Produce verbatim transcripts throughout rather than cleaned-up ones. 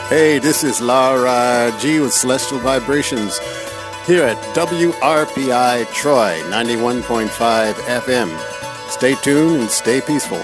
Hey, this is Lara G with Celestial Vibrations here at W R P I Troy ninety-one point five F M. Stay tuned and stay peaceful.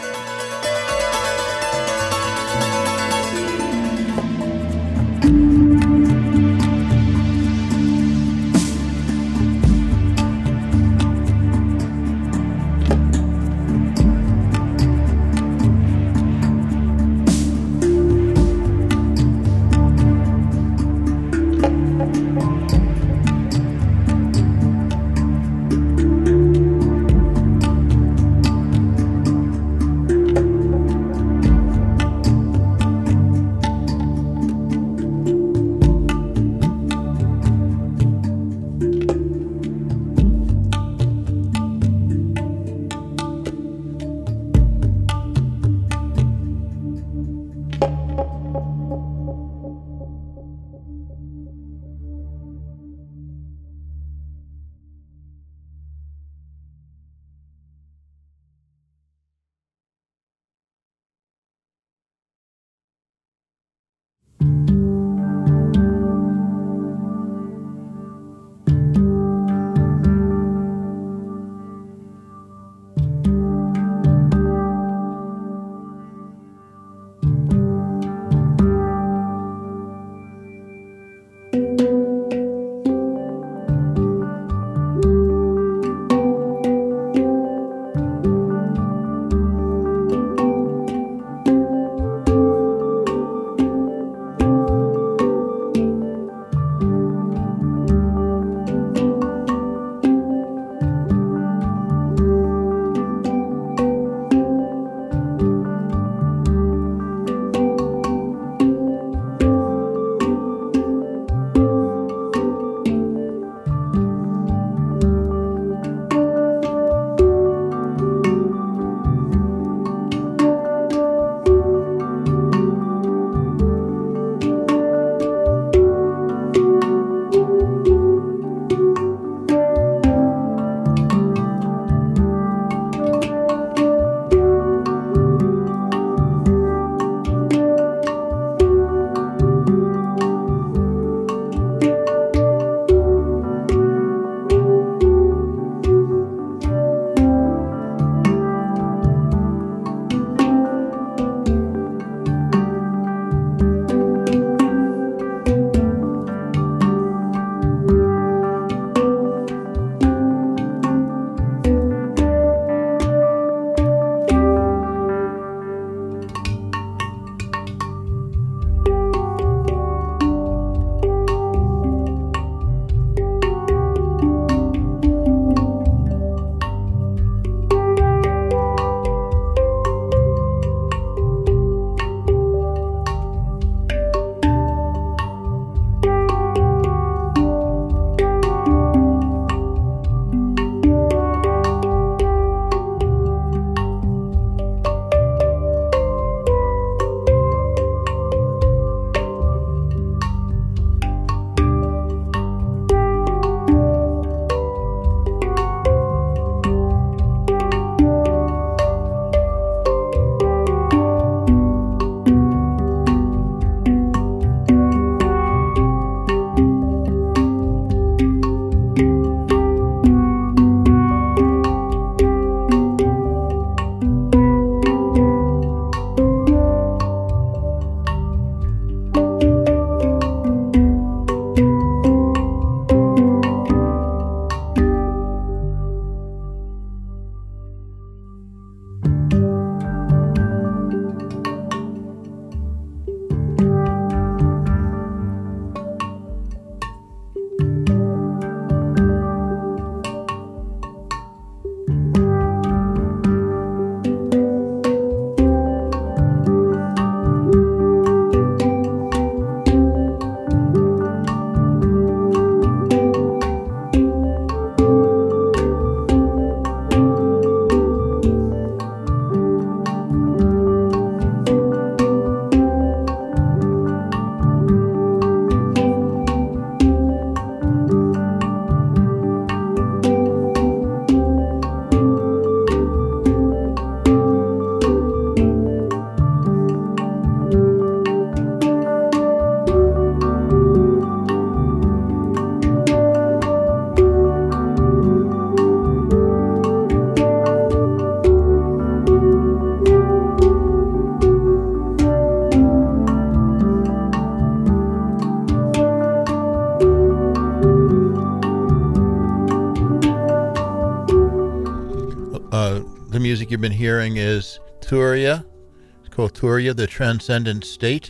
Uh, the music you've been hearing is Turiya. It's called Turiya, the Transcendent State,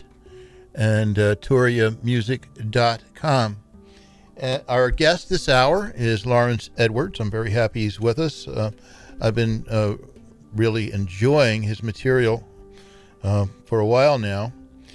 and uh, turiya music dot com. Uh, our guest this hour is Lawrence Edwards. I'm very happy he's with us. Uh, I've been uh, really enjoying his material uh, for a while now.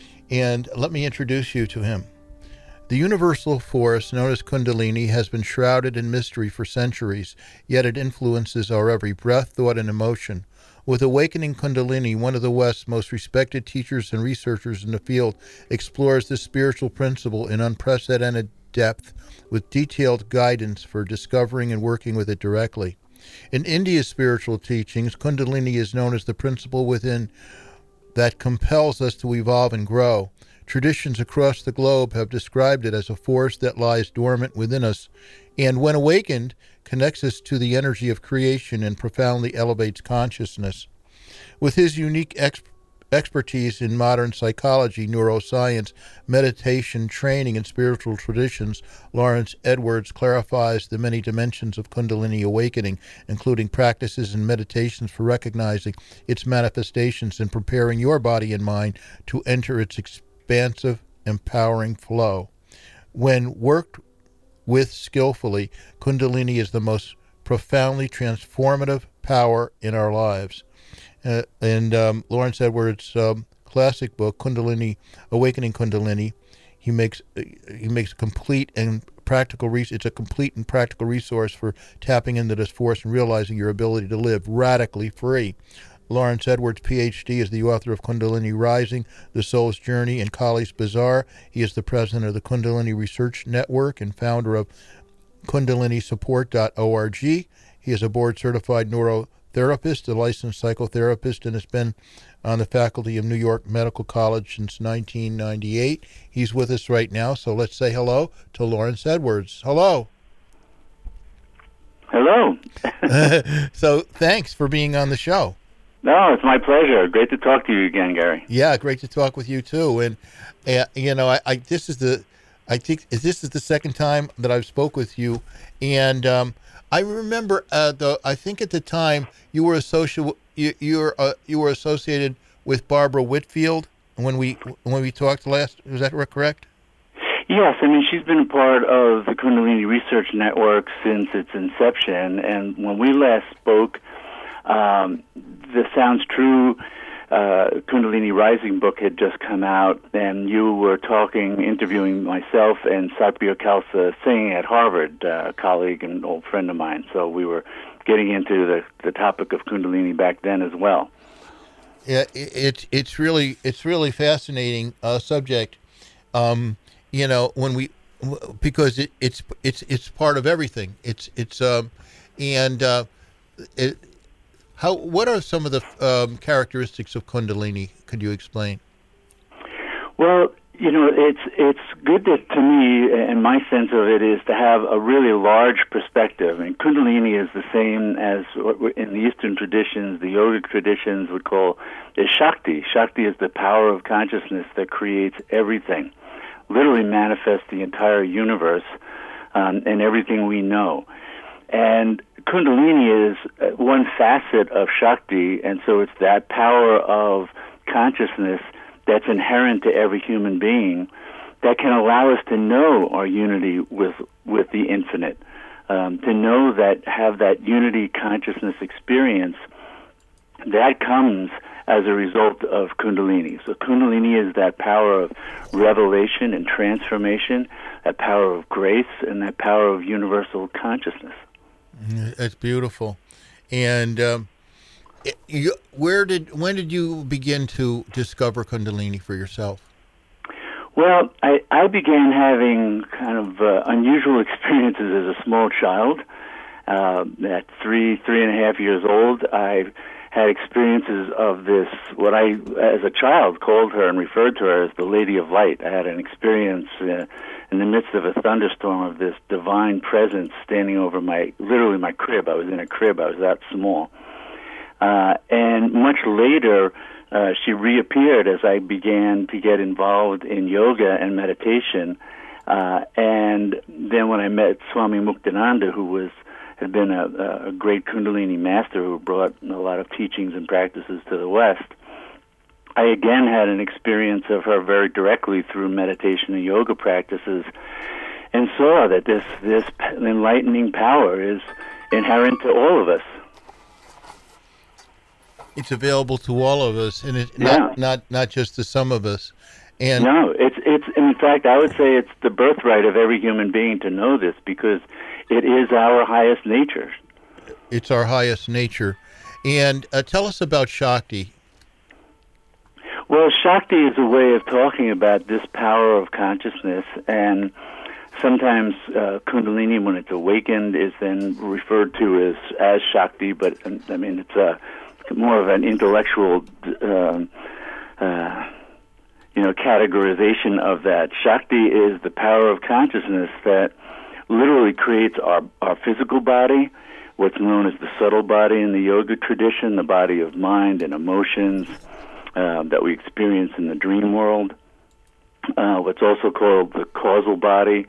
And let me introduce you to him. The universal force known as Kundalini has been shrouded in mystery for centuries, yet it influences our every breath, thought, and emotion. With Awakening Kundalini, one of the West's most respected teachers and researchers in the field explores this spiritual principle in unprecedented depth with detailed guidance for discovering and working with it directly. In India's spiritual teachings, Kundalini is known as the principle within that compels us to evolve and grow. Traditions across the globe have described it as a force that lies dormant within us, and when awakened, connects us to the energy of creation and profoundly elevates consciousness. With his unique exp- expertise in modern psychology, neuroscience, meditation, training, and spiritual traditions, Lawrence Edwards clarifies the many dimensions of Kundalini awakening, including practices and meditations for recognizing its manifestations and preparing your body and mind to enter its experience. Expansive, empowering flow. When worked with skillfully, Kundalini is the most profoundly transformative power in our lives. Uh, and um, Lawrence Edwards' um, classic book, Kundalini, Awakening Kundalini, he makes he makes complete and practical. Res- it's a complete and practical resource for tapping into this force and realizing your ability to live radically free. Lawrence Edwards, P H D, is the author of Kundalini Rising, The Soul's Journey, and Kali's Bazaar. He is the president of the Kundalini Research Network and founder of kundalini support dot org. He is a board-certified neurotherapist, a licensed psychotherapist, and has been on the faculty of New York Medical College since nineteen ninety-eight. He's with us right now, so let's say hello to Lawrence Edwards. Hello. Hello. So thanks for being on the show. No, it's my pleasure. Great to talk to you again, Gary. Yeah, great to talk with you too. And uh, you know, I, I this is the, I think this is the second time that I've spoke with you, and um, I remember uh, the. I think at the time you were associated. You you were uh, you were associated with Barbara Whitfield when we when we talked last. Was that correct? Yes, I mean she's been a part of the Kundalini Research Network since its inception, and when we last spoke. Um, the Sounds True uh, Kundalini Rising book had just come out, and you were talking, interviewing myself and Satya Khalsa Singh at Harvard, uh, a colleague and old friend of mine. So we were getting into the, the topic of Kundalini back then as well. Yeah, it, it's really it's really fascinating uh, subject. Um, you know, when we because it, it's it's it's part of everything. It's it's um, and uh, it. How? What are some of the um, characteristics of Kundalini? Could you explain? Well, you know, it's it's good that, to me, and my sense of it is to have a really large perspective. And Kundalini is the same as what in the Eastern traditions, the yogic traditions would call is Shakti. Shakti is the power of consciousness that creates everything, literally manifests the entire universe um, and everything we know. And Kundalini is one facet of Shakti, and so it's that power of consciousness that's inherent to every human being that can allow us to know our unity with with the infinite, um, to know that, have that unity consciousness experience that comes as a result of Kundalini. So Kundalini is that power of revelation and transformation, that power of grace, and that power of universal consciousness. That's beautiful. And um, it, you, where did when did you begin to discover Kundalini for yourself? Well, I, I began having kind of uh, unusual experiences as a small child. Uh, at three, three and a half years old, I had experiences of this, what I, as a child, called her and referred to her as the Lady of Light. I had an experience uh, in the midst of a thunderstorm of this divine presence standing over my, literally my crib. I was in a crib. I was that small. Uh, and much later, uh, she reappeared as I began to get involved in yoga and meditation. Uh, and then when I met Swami Muktananda, who was had been a, a great Kundalini master who brought a lot of teachings and practices to the West, I again had an experience of her very directly through meditation and yoga practices, and saw that this this enlightening power is inherent to all of us. It's available to all of us, and it's Yeah. not, not not just to some of us. And No, it's it's in fact I would say it's the birthright of every human being to know this, because it is our highest nature. it's our highest nature. And uh, tell us about Shakti. Well, Shakti is a way of talking about this power of consciousness, and sometimes uh, Kundalini, when it's awakened, is then referred to as as Shakti. But I mean, it's a more of an intellectual, uh, uh, you know, categorization of that. Shakti is the power of consciousness that literally creates our our physical body, what's known as the subtle body in the yoga tradition, the body of mind and emotions. Uh, that we experience in the dream world, uh, what's also called the causal body,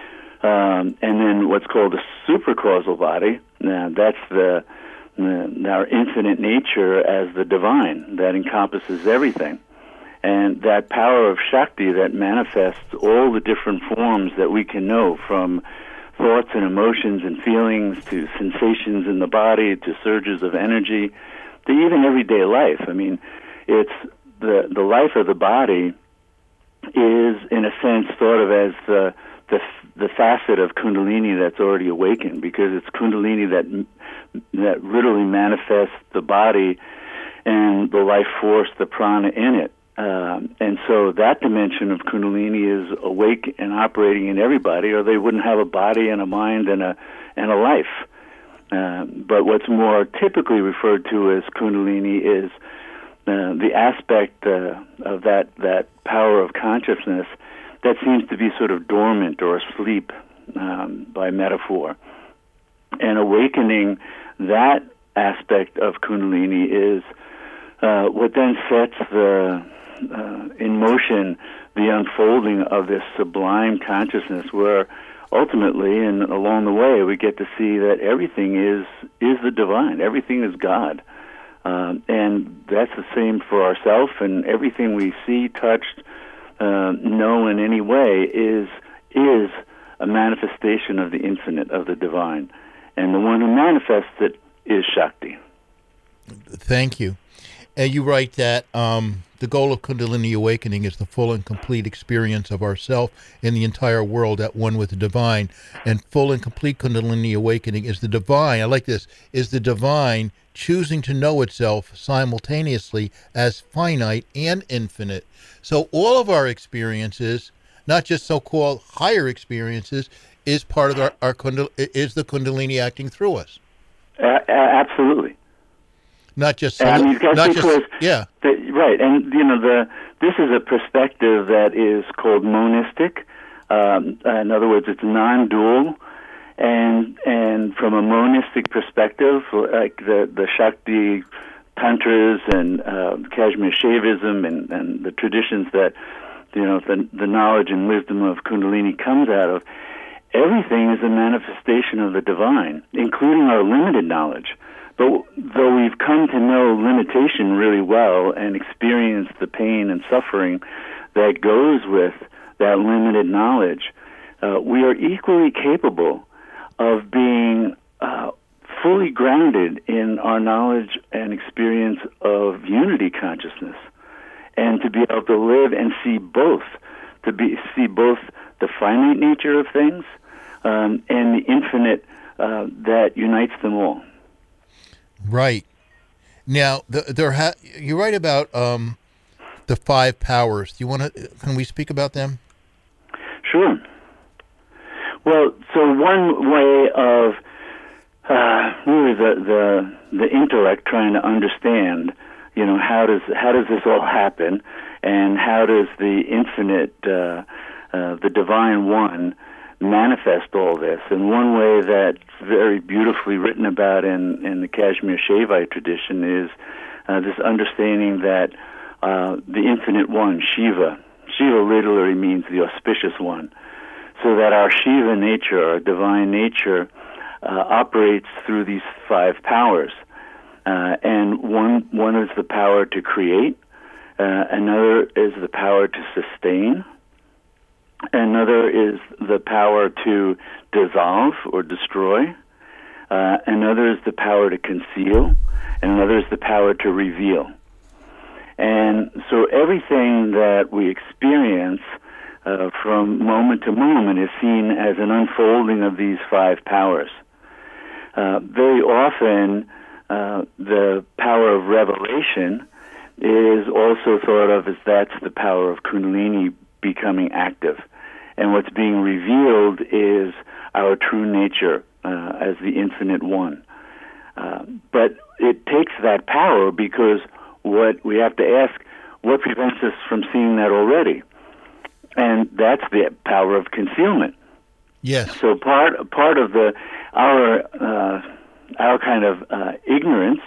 um, and then what's called the supracausal body. Now, that's the, the our infinite nature as the divine that encompasses everything. And that power of Shakti that manifests all the different forms that we can know, from thoughts and emotions and feelings to sensations in the body to surges of energy to even everyday life. I mean, it's the the life of the body is, in a sense, thought of as the the the facet of Kundalini that's already awakened, because it's Kundalini that that literally manifests the body and the life force, the prana in it. Um, and so that dimension of Kundalini is awake and operating in everybody, or they wouldn't have a body and a mind and a and a life. Uh, but what's more typically referred to as Kundalini is Uh, the aspect uh, of that, that power of consciousness that seems to be sort of dormant or asleep, um, by metaphor. And awakening that aspect of Kundalini is uh, what then sets the uh, in motion the unfolding of this sublime consciousness, where ultimately and along the way we get to see that everything is is the divine, everything is God. Um, and that's the same for ourselves, and everything we see, touched, uh, know in any way is is a manifestation of the infinite, of the divine. And the one who manifests it is Shakti. Thank you. And you write that um, the goal of Kundalini awakening is the full and complete experience of ourself and the entire world at one with the divine. And full and complete Kundalini awakening is the divine, I like this, is the divine choosing to know itself simultaneously as finite and infinite. So all of our experiences, not just so-called higher experiences, is part of our, our kundal, is the Kundalini acting through us. Uh, absolutely. Not just, I mean, not because just, yeah. The, right, and you know, the this is a perspective that is called monistic. Um, in other words, it's non-dual, and and from a monistic perspective, like the the Shakti tantras and uh, Kashmir Shaivism and, and the traditions that you know the the knowledge and wisdom of Kundalini comes out of, everything is a manifestation of the divine, including our limited knowledge. But though we've come to know limitation really well and experience the pain and suffering that goes with that limited knowledge, uh, we are equally capable of being uh, fully grounded in our knowledge and experience of unity consciousness, and to be able to live and see both, to be see both the finite nature of things um, and the infinite uh, that unites them all. Right. Now, the, there ha- you write about um, the five powers. Do you want to? Can we speak about them? Sure. Well, so one way of uh, really the, the the intellect trying to understand, you know, how does how does this all happen, and how does the infinite, uh, uh, the divine one, manifest all this? And one way that's very beautifully written about in, in the Kashmir Shaivite tradition is uh, this understanding that uh, the infinite one, Shiva, Shiva literally means the auspicious one, so that our Shiva nature, our divine nature, uh, operates through these five powers. Uh, and one one is the power to create, uh, another is the power to sustain, another is the power to dissolve or destroy, uh, another is the power to conceal, and another is the power to reveal. And so everything that we experience uh, from moment to moment is seen as an unfolding of these five powers. Uh, very often, uh, the power of revelation is also thought of as that's the power of Kundalini becoming active. And what's being revealed is our true nature uh, as the infinite one. Uh, but it takes that power because what we have to ask, what prevents us from seeing that already? And that's the power of concealment. Yes. So part part of the our uh, our kind of uh, ignorance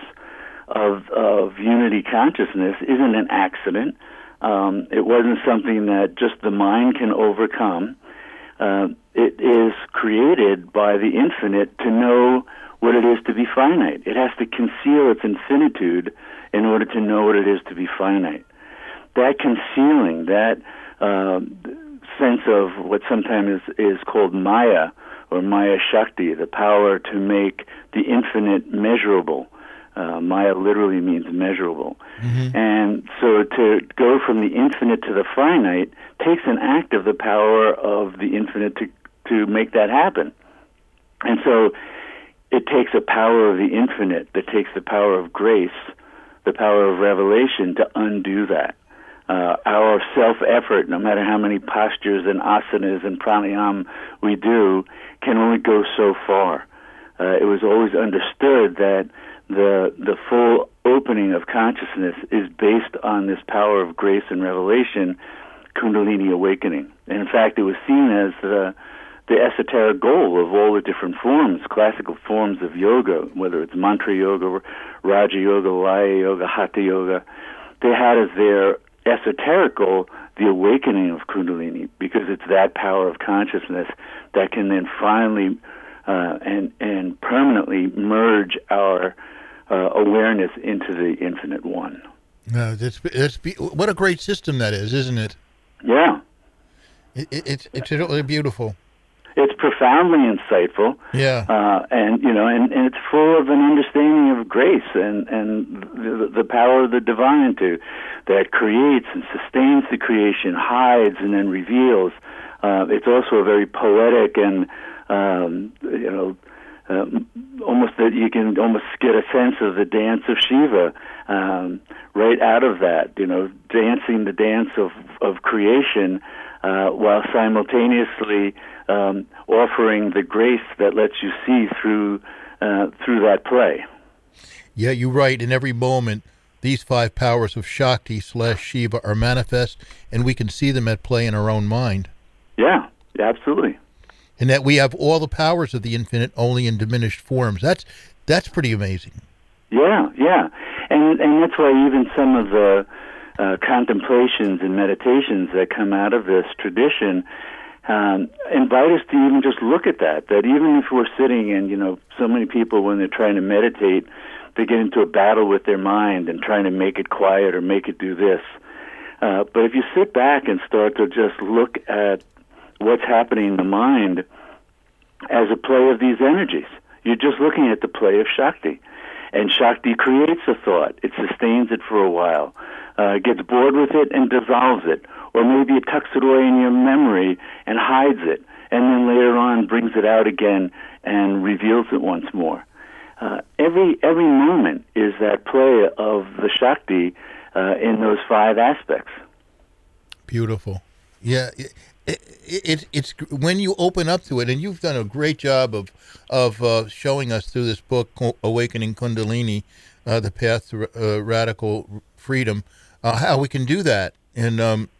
of of unity consciousness isn't an accident. Um, it wasn't something that just the mind can overcome. Uh, it is created by the infinite to know what it is to be finite. It has to conceal its infinitude in order to know what it is to be finite. That concealing, that uh, sense of what sometimes is, is called Maya, or Maya Shakti, the power to make the infinite measurable. Uh, Maya literally means measurable. Mm-hmm. And so to go from the infinite to the finite takes an act of the power of the infinite to, to make that happen. And so it takes a power of the infinite that takes the power of grace, the power of revelation to undo that. Uh, our self-effort, no matter how many postures and asanas and pranayama we do, can only go so far. Uh, it was always understood that the the full opening of consciousness is based on this power of grace and revelation, Kundalini awakening. And in fact, it was seen as the the esoteric goal of all the different forms, classical forms of yoga, whether it's mantra yoga, Raja Yoga, Laya Yoga, Hatha Yoga. They had as their esoteric goal the awakening of Kundalini, because it's that power of consciousness that can then finally uh, and and permanently merge our uh, awareness into the infinite one. No, that's that's be, what a great system that is, isn't it? Yeah, it, it, it's it's really beautiful. It's profoundly insightful. Yeah, uh, and you know, and, and it's full of an understanding of grace and and the, the power of the divine to that creates and sustains the creation, hides and then reveals. Uh, it's also a very poetic and um, you know. Um, almost that you can almost get a sense of the dance of Shiva um, right out of that, you know, dancing the dance of, of creation uh, while simultaneously um, offering the grace that lets you see through uh, through that play. Yeah, you're right. In every moment, these five powers of Shakti slash Shiva are manifest, and we can see them at play in our own mind. Yeah, absolutely. And that we have all the powers of the infinite only in diminished forms. That's that's pretty amazing. Yeah, yeah. And and that's why even some of the uh, contemplations and meditations that come out of this tradition um, invite us to even just look at that, that even if we're sitting and, you know, so many people when they're trying to meditate, they get into a battle with their mind and trying to make it quiet or make it do this. Uh, but if you sit back and start to just look at what's happening in the mind as a play of these energies. You're just looking at the play of Shakti. And Shakti creates a thought. It sustains it for a while, uh, gets bored with it and dissolves it. Or maybe it tucks it away in your memory and hides it, and then later on brings it out again and reveals it once more. Uh, every every moment is that play of the Shakti uh, in those five aspects. Beautiful. Yeah. It, It, it, it's when you open up to it, and you've done a great job of of uh, showing us through this book, Awakening Kundalini, uh, The Path to uh, Radical Freedom, uh, how we can do that. And, um,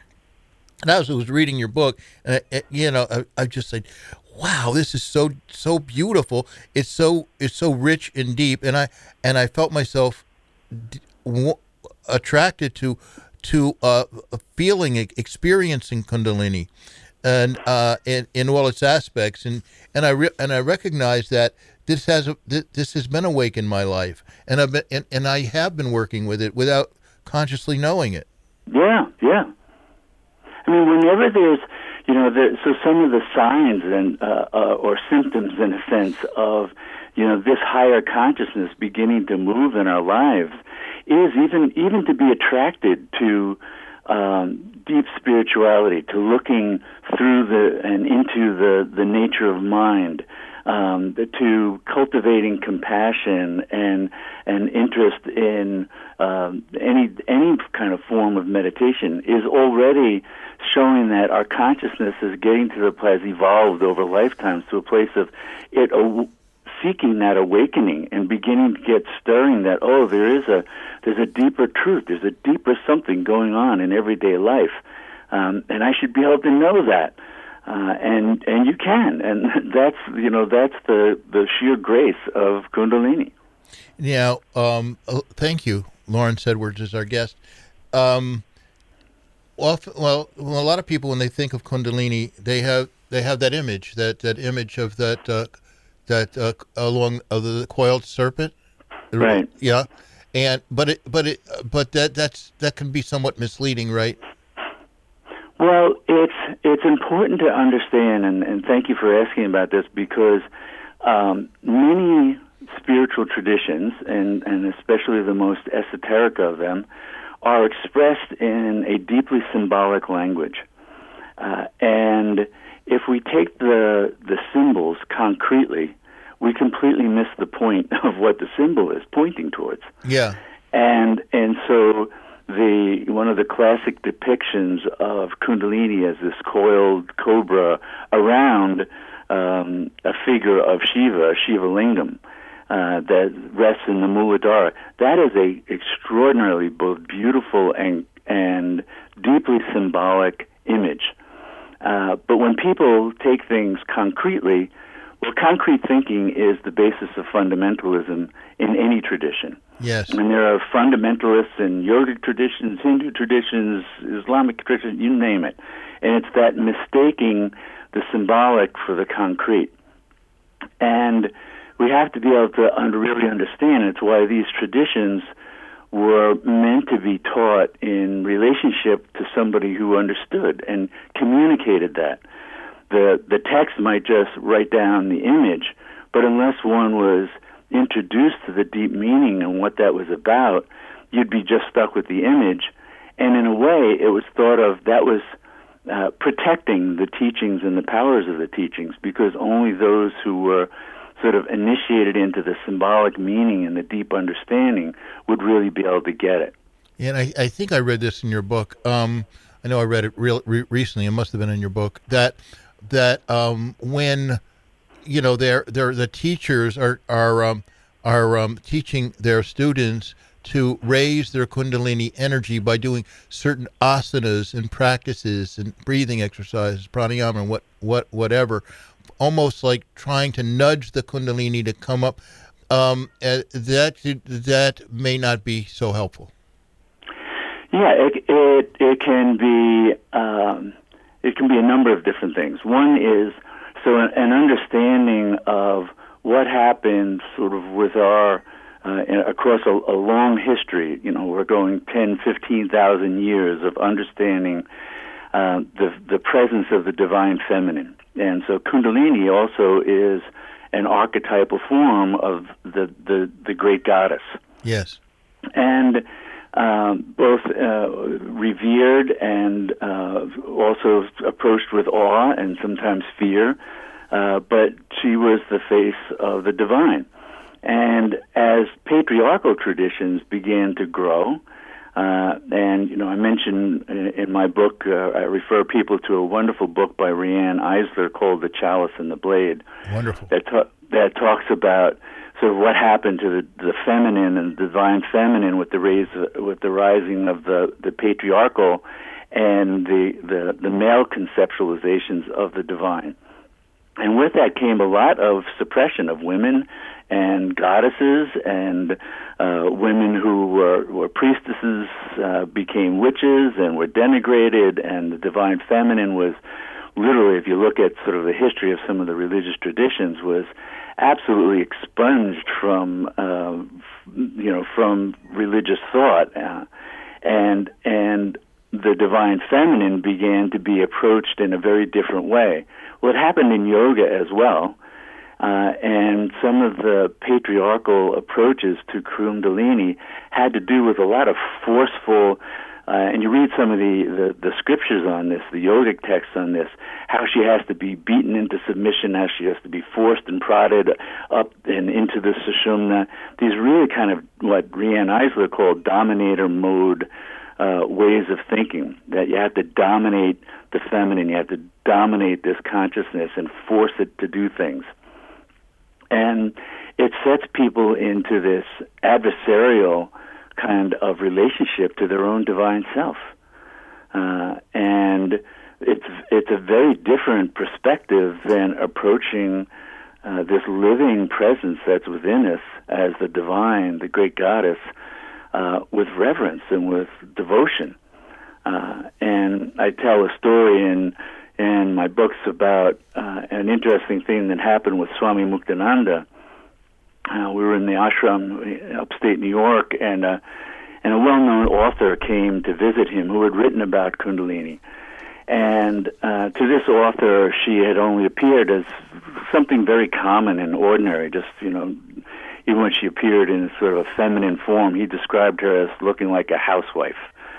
and as I was reading your book, uh, you know, I, I just said, "Wow, this is so so beautiful. It's so it's so rich and deep." And I and I felt myself d- w- attracted to. to uh, feeling, experiencing Kundalini. and uh, in in all its aspects, and and I re- and I recognize that this has a, this has been awake in my life, and I've been, and, and I have been working with it without consciously knowing it. Yeah, yeah. I mean, whenever there's, you know, there, so some of the signs and uh, uh, or symptoms, in a sense, of, you know, this higher consciousness beginning to move in our lives is even even to be attracted to um, deep spirituality, to looking through the and into the, the nature of mind, um, to cultivating compassion and and interest in um, any any kind of form of meditation is already showing that our consciousness is getting to the place, evolved over lifetimes to a place of it uh, seeking that awakening and beginning to get stirring that, oh, there is a there's a deeper truth, there's a deeper something going on in everyday life, um, and I should be able to know that, uh, and and you can, and that's you know that's the the sheer grace of Kundalini. Now, um, thank you, Lawrence Edwards is our guest. Um, often, well, well, a lot of people when they think of Kundalini, they have they have that image, that that image of that. Uh, that uh, along uh, the coiled serpent, right? Yeah, and but it, but it, but that that's that can be somewhat misleading, right? Well, it's it's important to understand, and, and thank you for asking about this, because um, many spiritual traditions, and, and especially the most esoteric of them, are expressed in a deeply symbolic language, uh, and if we take the the symbols concretely, we completely miss the point of what the symbol is pointing towards. Yeah. And and so the one of the classic depictions of Kundalini as this coiled cobra around um, a figure of Shiva, Shiva Lingam, uh, that rests in the Muladhara. That is a extraordinarily both beautiful and and deeply symbolic image. Uh, but when people take things concretely, well, concrete thinking is the basis of fundamentalism in any tradition. Yes. And there are fundamentalists in yogic traditions, Hindu traditions, Islamic traditions, you name it. And it's that mistaking the symbolic for the concrete. And we have to be able to under, really understand it's why these traditions were meant to be taught in relationship to somebody who understood and communicated that. The the text might just write down the image, but unless one was introduced to the deep meaning and what that was about, you'd be just stuck with the image. And in a way, it was thought of that was uh, protecting the teachings and the powers of the teachings, because only those who were sort of initiated into the symbolic meaning and the deep understanding would really be able to get it. And I, I think I read this in your book. Um, I know I read it real, re- recently. It must have been in your book. That that um, when you know they're, they're, the teachers are are um, are um, teaching their students to raise their Kundalini energy by doing certain asanas and practices and breathing exercises, pranayama, and what what whatever. Almost like trying to nudge the Kundalini to come up, um, uh, that that may not be so helpful. Yeah, it it, it can be um, it can be a number of different things. One is so an, an understanding of what happened, sort of with our uh, across a, a long history. You know, we're going ten, fifteen thousand years of understanding uh, the the presence of the divine feminine. And so Kundalini also is an archetypal form of the, the, the great goddess. Yes. And um, both uh, revered and uh, also approached with awe and sometimes fear, uh, but she was the face of the divine. And as patriarchal traditions began to grow, Uh, and, you know, I mentioned in, in my book, uh, I refer people to a wonderful book by Riane Eisler called The Chalice and the Blade. Wonderful. That, ta- that talks about sort of what happened to the, the feminine and the divine feminine with the raise, with the rising of the, the patriarchal and the, the, the male conceptualizations of the divine. And with that came a lot of suppression of women and goddesses, and uh, women who were, were priestesses uh, became witches and were denigrated, and the divine feminine was literally, if you look at sort of the history of some of the religious traditions, was absolutely expunged from, uh, you know, from religious thought, uh, and and the divine feminine began to be approached in a very different way. Well, it happened in yoga as well, uh, and some of the patriarchal approaches to Kundalini had to do with a lot of forceful. Uh, and you read some of the, the, the scriptures on this, the yogic texts on this, how she has to be beaten into submission, how she has to be forced and prodded up and into the sushumna. These really kind of what Riane Eisler called dominator mode uh, ways of thinking, that you have to dominate the feminine, you have to dominate this consciousness and force it to do things. And it sets people into this adversarial kind of relationship to their own divine self, uh, and it's it's a very different perspective than approaching uh, this living presence that's within us as the divine, the great goddess, uh, with reverence and with devotion. Uh, and I tell a story in in my books about uh, an interesting thing that happened with Swami Muktananda. Uh, we were in the ashram upstate New York, and uh, and a well-known author came to visit him who had written about Kundalini. And uh, to this author, she had only appeared as something very common and ordinary. Just, you know, even when she appeared in sort of a feminine form, he described her as looking like a housewife.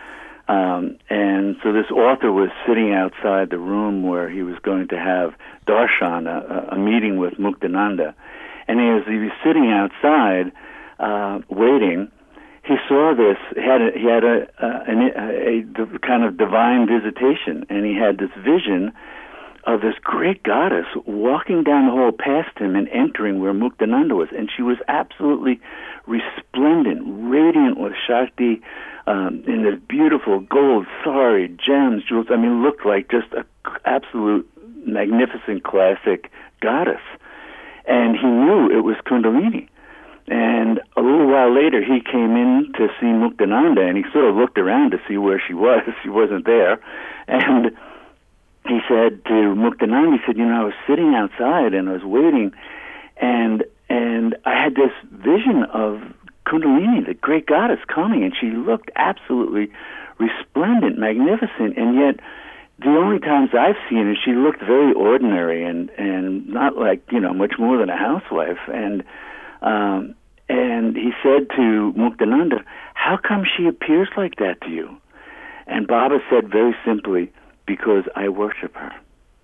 Um, and so this author was sitting outside the room where he was going to have darshan, a, a meeting with Muktananda. And as he was sitting outside, uh, waiting, he saw this. He had a, he had a, a, a, a kind of divine visitation, and he had this vision of this great goddess walking down the hall past him and entering where Muktananda was, and she was absolutely resplendent, radiant with Shakti, um, in this beautiful gold sari, gems, jewels. I mean, looked like just an absolute magnificent classic goddess. And he knew it was Kundalini. And a little while later, he came in to see Muktananda, and he sort of looked around to see where she was. She wasn't there. And he said to Muktananda, he said, you know, I was sitting outside, and I was waiting, and and I had this vision of Kundalini, the great goddess, coming, and she looked absolutely resplendent, magnificent, and yet the only times I've seen her, she looked very ordinary and, and not like, you know, much more than a housewife. And um, and he said to Muktananda, how come she appears like that to you? And Baba said very simply, because I worship her.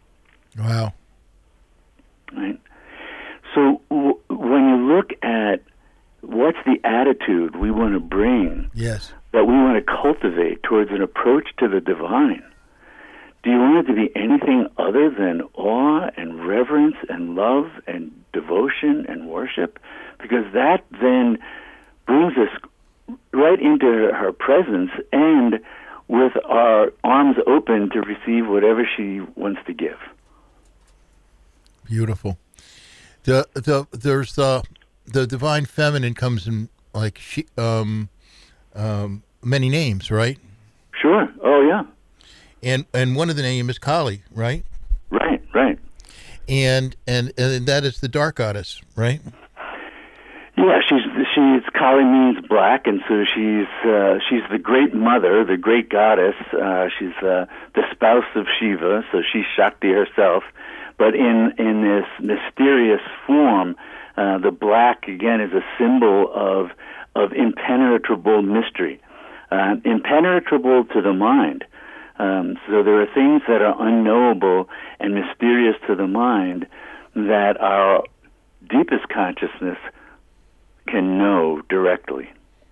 Wow. Right? So w- when you look at what's the attitude we want to bring, yes, that we want to cultivate towards an approach to the divine, do you want it to be anything other than awe and reverence and love and devotion and worship? Because that then brings us right into her presence and with our arms open to receive whatever she wants to give. Beautiful. The the there's the the divine feminine comes in like she um um many names, right? Sure. Oh yeah. And and one of the name is Kali, right? Right, right. And and and that is the dark goddess, right? Yeah, she's she's Kali means black, and so she's uh, she's the great mother, the great goddess. Uh, she's uh, the spouse of Shiva, so she's Shakti herself. But in in this mysterious form, uh, the black again is a symbol of of impenetrable mystery, uh, impenetrable to the mind. Um, so there are things that are unknowable and mysterious to the mind that our deepest consciousness can know directly.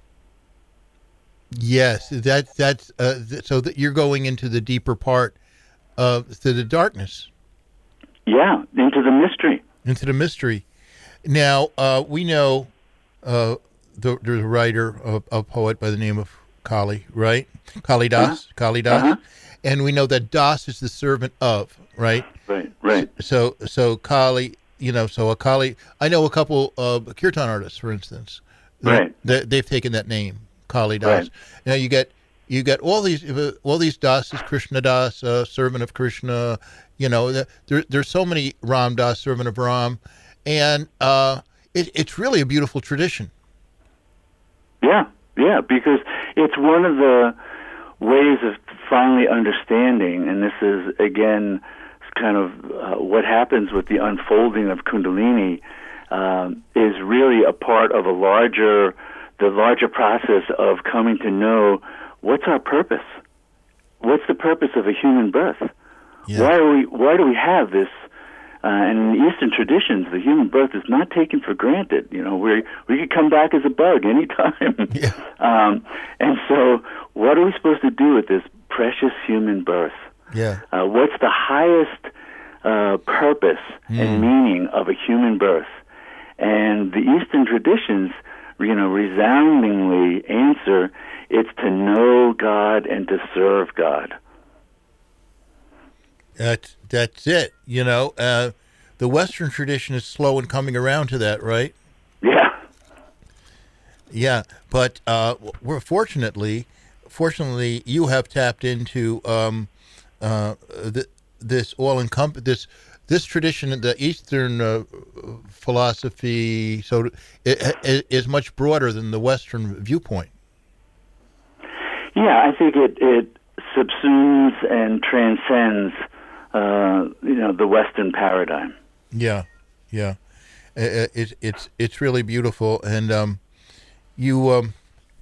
Yes, that that's uh, th- so that you're going into the deeper part of to the darkness. Yeah, into the mystery. Into the mystery. Now uh, we know uh, the, there's a writer, a, a poet by the name of Kali, right? Kali Das, uh-huh. Kali Das, uh-huh. And we know that Das is the servant of, right? Right, right. So, so Kali, you know, so a Kali. I know a couple of kirtan artists, for instance. Right. They, they've taken that name, Kali Das. Right. Now you get you get all these all these Das's, Krishna Das, uh, servant of Krishna, You know, the, there, there's so many Ram Dass, servant of Ram, and uh, it, it's really a beautiful tradition. Yeah, yeah, because it's one of the ways of finally understanding, and this is, again, kind of uh, what happens with the unfolding of Kundalini, um, is really a part of a larger, the larger process of coming to know what's our purpose. What's the purpose of a human birth? Yeah. Why are we? Why do we have this? Uh, and in the Eastern traditions, the human birth is not taken for granted. You know, we we could come back as a bug anytime. Yeah. Um, and so, what are we supposed to do with this precious human birth? Yeah. Uh, what's the highest uh, purpose mm. and meaning of a human birth? And the Eastern traditions, you know, resoundingly answer, it's to know God and to serve God. That's, that's it, you know. Uh, the Western tradition is slow in coming around to that, right? Yeah. Yeah, but uh, we're fortunately, fortunately, you have tapped into um, uh, the, this all-encompassing, this this tradition, the Eastern uh, philosophy, so it, it is much broader than the Western viewpoint. Yeah, I think it, it subsumes and transcends, uh, you know, the Western paradigm. Yeah, yeah, it, it, it's it's really beautiful, and um, you um,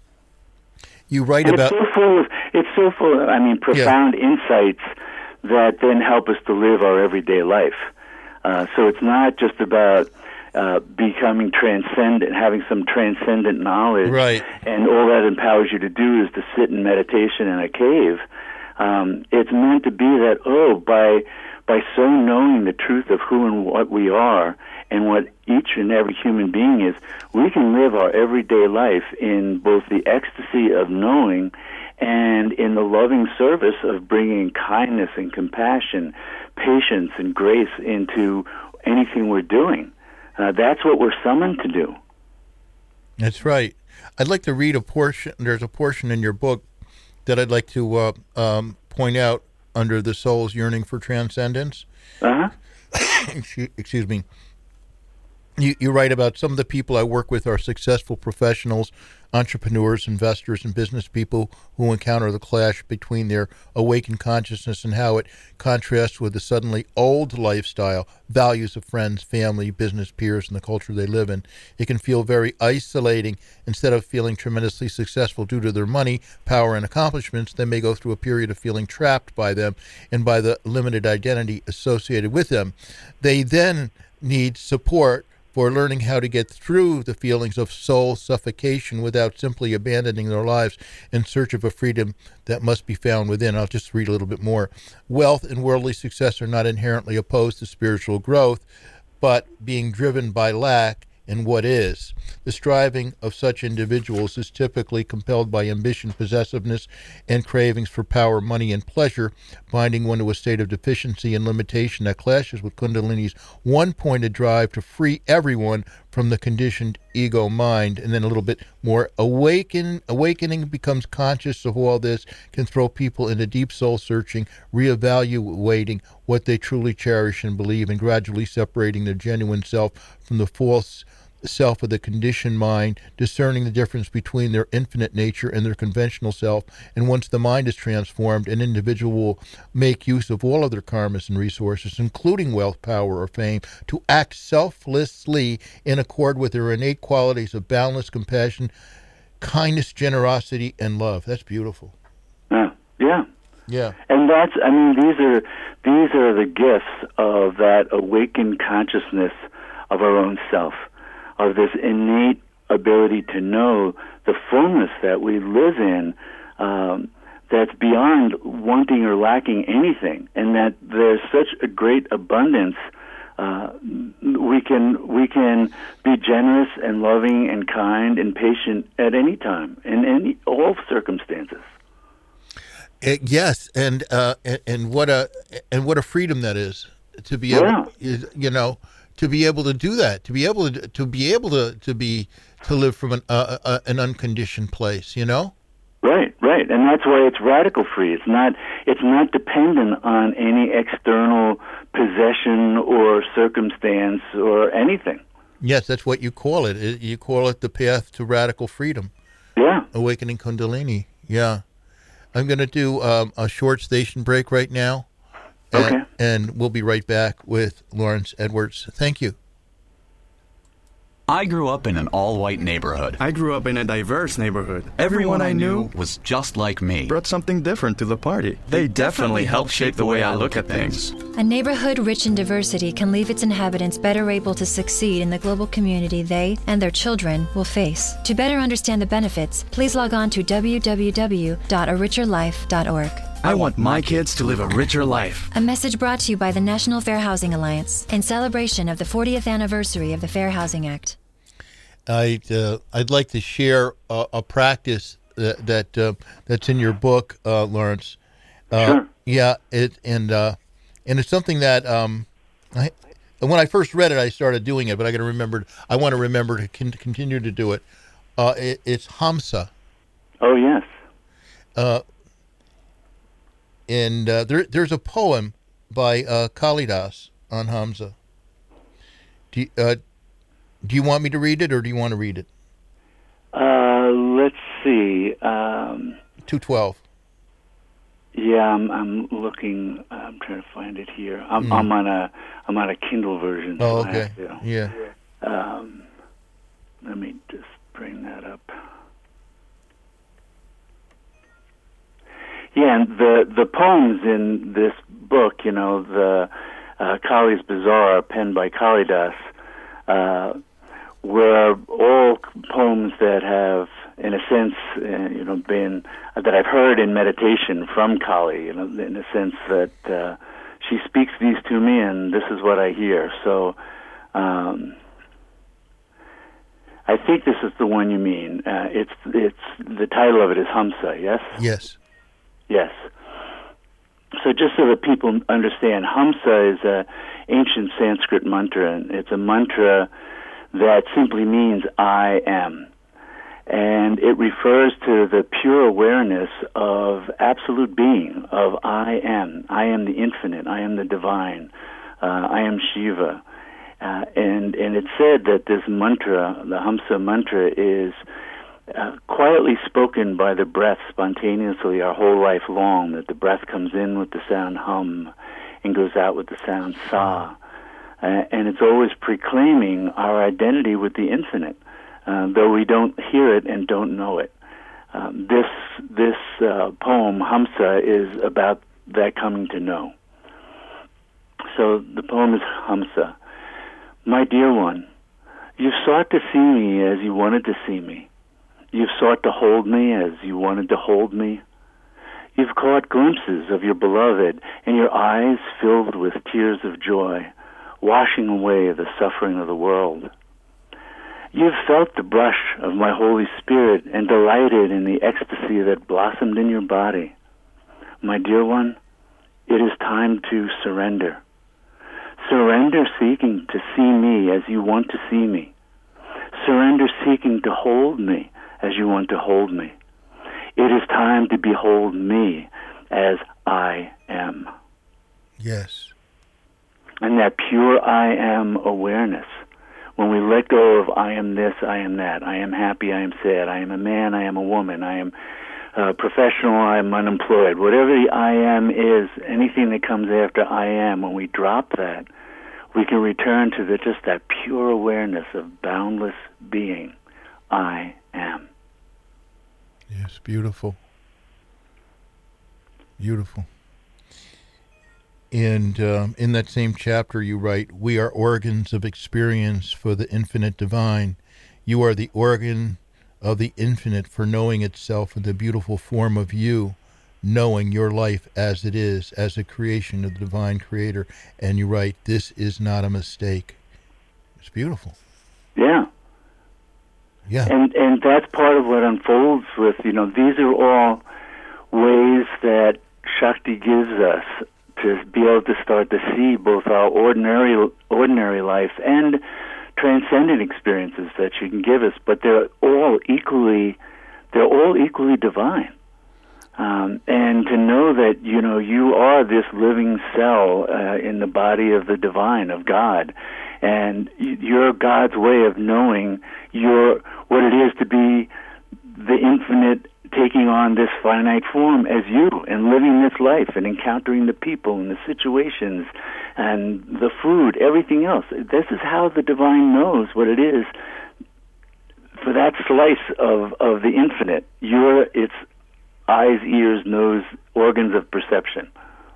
you write and about it's so full of it's so full of, I mean, profound yeah. insights that then help us to live our everyday life. Uh, so it's not just about uh, becoming transcendent, having some transcendent knowledge, right. and all that empowers you to do is to sit in meditation in a cave. Um, it's meant to be that, oh, by by so knowing the truth of who and what we are and what each and every human being is, we can live our everyday life in both the ecstasy of knowing and in the loving service of bringing kindness and compassion, patience and grace into anything we're doing. Uh, that's what we're summoned to do. That's right. I'd like to read a portion. There's a portion in your book that I'd like to uh, um, point out under the soul's yearning for transcendence. Uh-huh. Excuse me. You, you write about some of the people I work with are successful professionals, entrepreneurs, investors, and business people who encounter the clash between their awakened consciousness and how it contrasts with the suddenly old lifestyle, values of friends, family, business peers, and the culture they live in. It can feel very isolating. Instead of feeling tremendously successful due to their money, power, and accomplishments, they may go through a period of feeling trapped by them and by the limited identity associated with them. They then need support for learning how to get through the feelings of soul suffocation without simply abandoning their lives in search of a freedom that must be found within. I'll just read a little bit more. Wealth and worldly success are not inherently opposed to spiritual growth, but being driven by lack in what is. The striving of such individuals is typically compelled by ambition, possessiveness, and cravings for power, money, and pleasure, binding one to a state of deficiency and limitation that clashes with Kundalini's one-pointed drive to free everyone from the conditioned ego mind. And then a little bit more, awaken, awakening becomes conscious of all this, can throw people into deep soul searching, reevaluating what they truly cherish and believe, and gradually separating their genuine self from the false self of the conditioned mind, discerning the difference between their infinite nature and their conventional self. And once the mind is transformed, an individual will make use of all of their karmas and resources, including wealth, power, or fame, to act selflessly in accord with their innate qualities of boundless compassion, kindness, generosity, and love. That's beautiful. Yeah, yeah. Yeah. And that's, I mean, these are these are the gifts of that awakened consciousness of our own self, of this innate ability to know the fullness that we live in, um, that's beyond wanting or lacking anything, and that there's such a great abundance. Uh, we can we can be generous and loving and kind and patient at any time in any all circumstances. Uh, yes, and uh, and, and what a and what a freedom that is to be able, yeah. is, you know, to be able to do that, to be able to to be able to, to be to live from an uh, uh, an unconditioned place, you know. Right, Right, and that's why it's radical free. It's not it's not dependent on any external possession or circumstance or anything. Yes, that's what you call it. It- You call it the path to radical freedom. Yeah. Awakening Kundalini. Yeah. I'm going to do um, a short station break right now. And, Okay. And we'll be right back with Lawrence Edwards. Thank you. I grew up in an all-white neighborhood. I grew up in a diverse neighborhood. Everyone I knew was just like me. Brought something different to the party. They definitely helped shape the way I look at things. A neighborhood rich in diversity can leave its inhabitants better able to succeed in the global community they and their children will face. To better understand the benefits, please log on to w w w dot a richer life dot org. I want my kids to live a richer life. A message brought to you by the National Fair Housing Alliance in celebration of the fortieth anniversary of the Fair Housing Act. I'd, uh, I'd like to share a, a practice that, that uh, that's in your book, uh, Lawrence. Uh, Sure. Yeah, it and uh, and it's something that um, I, when I first read it, I started doing it, but I got to remember. I want to remember to con- continue to do it. Uh, it. It's Hamsa. Oh, yes. Uh, and uh, there, there's a poem by uh, Kalidas on Hamsa. Do you, uh, do you want me to read it, or do you want to read it? Uh, let's see. Um, two twelve. yeah, I'm, I'm looking. I'm trying to find it here. I'm, Mm. I'm on a I'm on a Kindle version. Oh, so I okay. have to- Yeah. Um, let me just bring that up. Yeah, and the the poems in this book, you know, the uh, Kali's Bazaar, penned by Kalidas, uh, were all poems that have, in a sense, uh, you know, been uh, that I've heard in meditation from Kali. You know, in a sense that uh, she speaks these to me, and this is what I hear. So. Um, I think this is the one you mean. Uh, it's it's the title of it is Hamsa. Yes. Yes. Yes. So just so that people understand, Hamsa is a ancient Sanskrit mantra, and it's a mantra that simply means I am, and it refers to the pure awareness of absolute being, of I am. I am the infinite. I am the divine. Uh, I am Shiva. Uh, and and it's said that this mantra, the Hamsa mantra, is uh, quietly spoken by the breath spontaneously our whole life long, that the breath comes in with the sound hum and goes out with the sound sa. Uh, and it's always proclaiming our identity with the infinite, uh, though we don't hear it and don't know it. Um, this this uh, poem, Hamsa, is about that coming to know. So the poem is Hamsa. My dear one, you've sought to see me as you wanted to see me. You've sought to hold me as you wanted to hold me. You've caught glimpses of your beloved, and your eyes filled with tears of joy, washing away the suffering of the world. You've felt the brush of my Holy Spirit and delighted in the ecstasy that blossomed in your body. My dear one, it is time to surrender. Surrender seeking to see me as you want to see me. Surrender seeking to hold me as you want to hold me. It is time to behold me as I am. Yes. And that pure I am awareness, when we let go of I am this, I am that, I am happy, I am sad, I am a man, I am a woman, I am uh, professional, I am unemployed, whatever the I am is, anything that comes after I am, when we drop that, we can return to the, just that pure awareness of boundless being. I am. Yes, beautiful. Beautiful. And um, in that same chapter, you write, we are organs of experience for the infinite divine. You are the organ of the infinite for knowing itself in the beautiful form of you, knowing your life as it is, as a creation of the divine creator. And you write, this is not a mistake. It's beautiful. Yeah. Yeah. And and that's part of what unfolds with, you know, these are all ways that Shakti gives us to be able to start to see both our ordinary ordinary life and transcendent experiences that she can give us, but they're all equally they're all equally divine. Um, and to know that, you know, you are this living cell uh, in the body of the divine, of God, and you're God's way of knowing your what it is to be the infinite taking on this finite form as you and living this life and encountering the people and the situations and the food, everything else. This is how the divine knows what it is for that slice of, of the infinite. You're its eyes, ears, nose, organs of perception.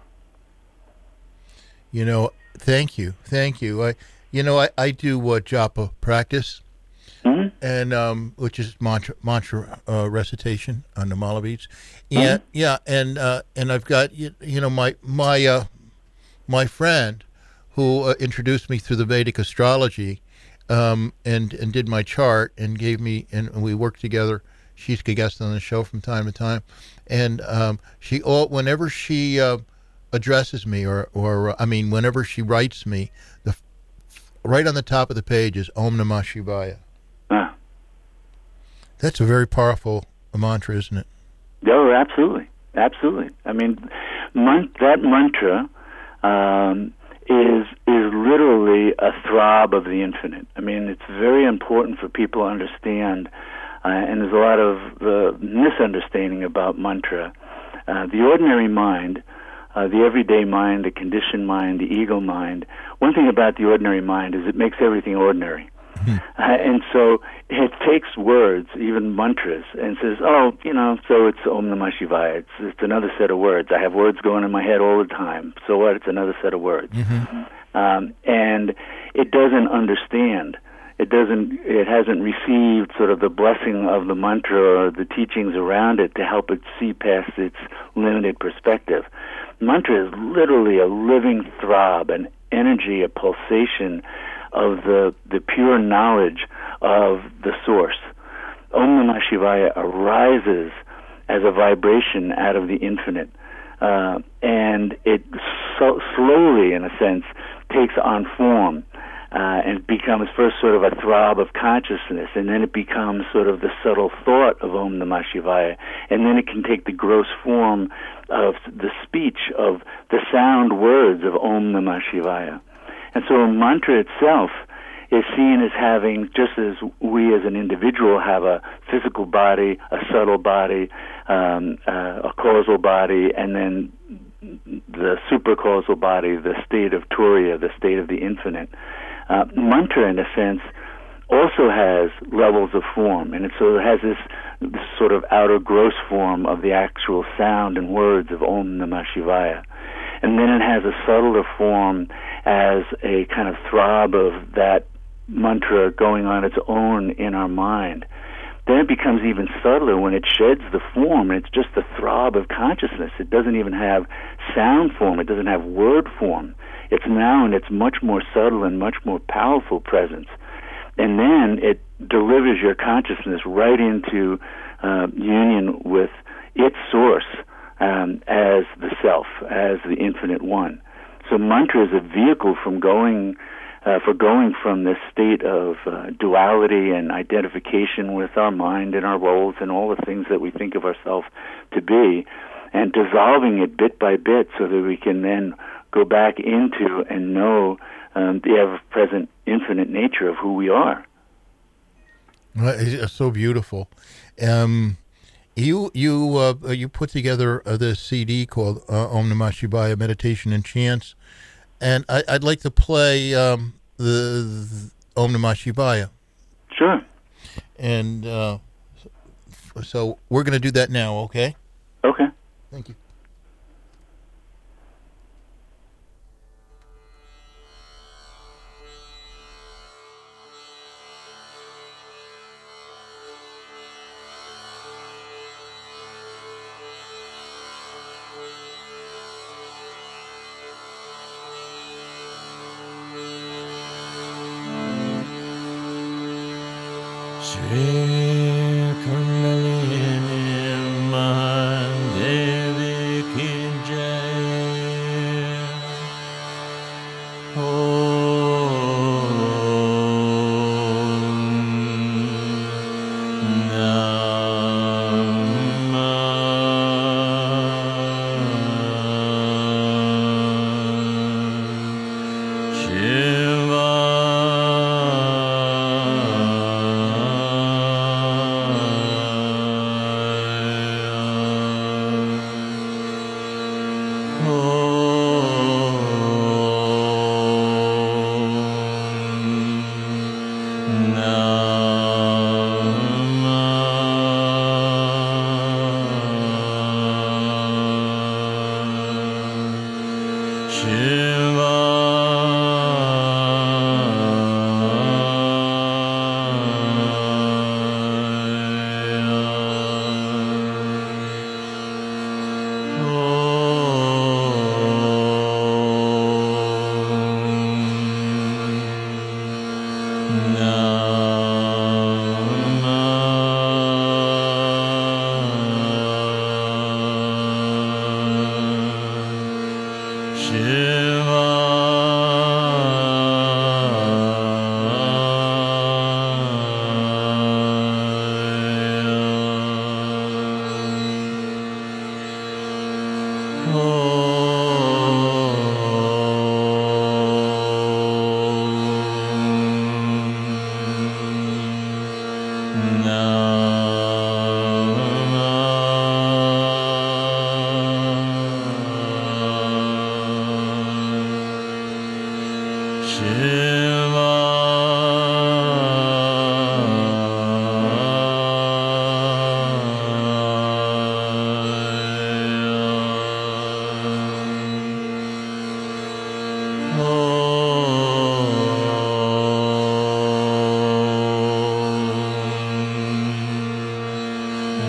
You know, thank you. Thank you. I, you know, I, I do uh, japa practice, mm-hmm. and um, which is mantra, mantra uh, recitation on the mala beads. Yeah, mm-hmm. yeah, and uh, and I've got you, you know my my uh, my friend who uh, introduced me through the Vedic astrology, um, and and did my chart and gave me, and we worked together. She's a guest on the show from time to time, and um, she all whenever she uh, addresses me, or or I mean, whenever she writes me, the right on the top of the page is Om Namah Shivaya. Ah. That's a very powerful mantra, isn't it? Oh, absolutely, absolutely. I mean, man- that mantra um, is is literally a throb of the infinite. I mean, it's very important for people to understand. Uh, and there's a lot of uh, misunderstanding about mantra. Uh, the ordinary mind, uh, the everyday mind, the conditioned mind, the ego mind, one thing about the ordinary mind is it makes everything ordinary. Mm-hmm. Uh, and so it takes words, even mantras, and says, oh, you know, so it's Om Namah Shivaya. It's, it's another set of words. I have words going in my head all the time. So what? It's another set of words. Mm-hmm. Um, and it doesn't understand. It doesn't. It hasn't received sort of the blessing of the mantra or the teachings around it to help it see past its limited perspective. Mantra is literally a living throb, an energy, a pulsation of the the pure knowledge of the source. Om Namah Shivaya arises as a vibration out of the infinite, uh, and it so slowly, in a sense, takes on form. Uh, and it becomes first sort of a throb of consciousness, and then it becomes sort of the subtle thought of Om Namah Shivaya, and then it can take the gross form of the speech, of the sound words of Om Namah Shivaya. And so a mantra itself is seen as having, just as we as an individual have a physical body, a subtle body, um, uh, a causal body, and then the supercausal body, the state of Turiya, the state of the infinite. Uh, mantra, in a sense, also has levels of form, and it so it has this, this sort of outer gross form of the actual sound and words of Om Namah Shivaya. And then it has a subtler form as a kind of throb of that mantra going on its own in our mind. Then it becomes even subtler when it sheds the form, and it's just the throb of consciousness. It doesn't even have sound form. It doesn't have word form. It's now in its much more subtle and much more powerful presence. And then it delivers your consciousness right into uh, union with its source um, as the self, as the infinite one. So mantra is a vehicle from going, uh, for going from this state of uh, duality and identification with our mind and our roles and all the things that we think of ourselves to be, and dissolving it bit by bit so that we can then go back into and know um, the ever-present infinite nature of who we are. Well, it's so beautiful. Um, you you uh, you put together uh, this C D called uh, Om Namah Shivaya Meditation and Chants, and I, I'd like to play um, the, the Om Namah Shivaya. Sure. And uh, so we're going to do that now, okay? Okay. Thank you. Namah